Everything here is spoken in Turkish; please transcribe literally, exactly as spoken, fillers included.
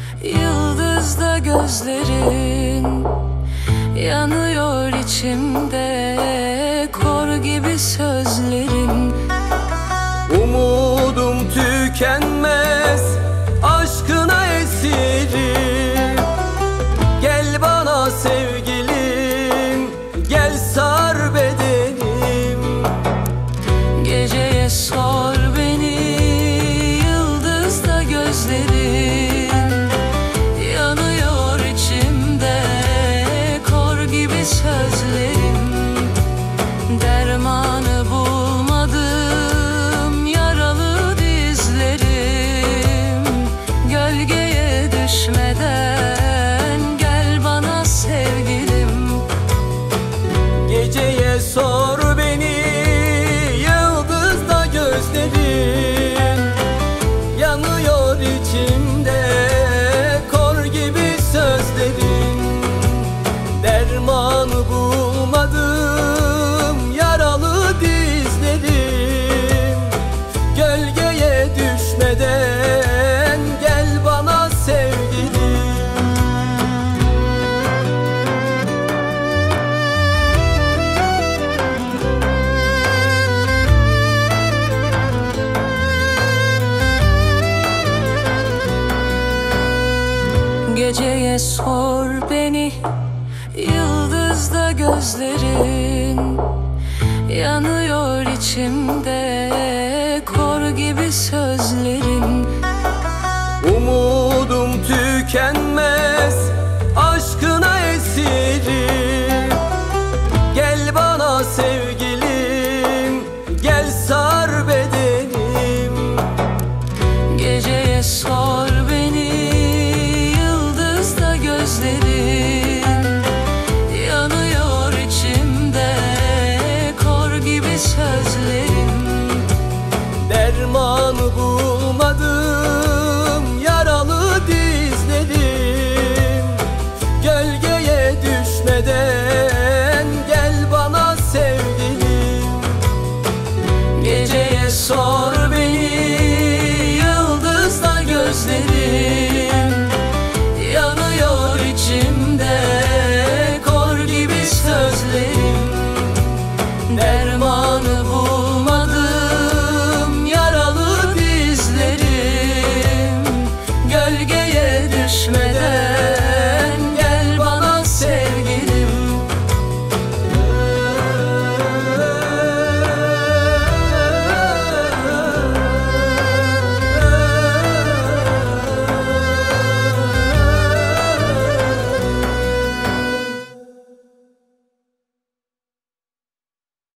Yıldızda gözlerin, yanıyor içimde kor gibi sözlerin. Umudum tükenmez, aşkına esirim. Gel bana sevgilim, gel sar bedenim. Geceye sor beni, yıldızda gözlerin, yanıyor içimde kor gibi sözlerin. Dermanı bulmadım yaralı dizlerim. Gölgeye düşmeden gel bana sevgilim. Geceye sor beni, yıldızda gözlerin, yanıyor içimde kor gibi sözlerin. Dermanı bulmadım yaralı dizlerim. Gölgeye düşmeden gel bana sevgilim. Geceye sor beni, yıldızda gözlerin, yanıyor içimde kor gibi sözlerin. Umudum tükenmez,